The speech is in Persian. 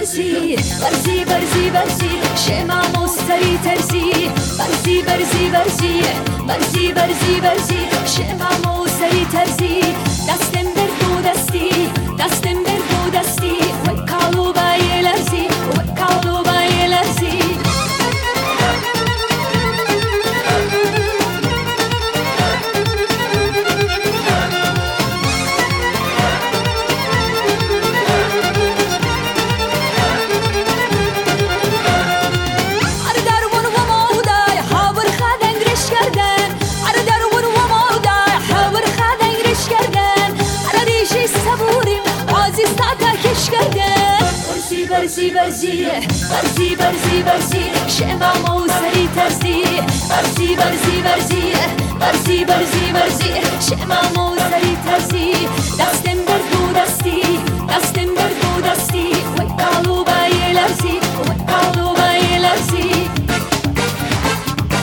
برزی برزی برزی برزی شما مستری ترزی برزی برزی برزی برزی برزی برزی شما مستری ترزی دستم بر دو دستی دستم بر دو دستی و کالو بای لرزی و کالو بای لرزی برزی برزی برزی برزی برزی شما موسری ترزی برزی برزی برزی برزی برزی برزی شما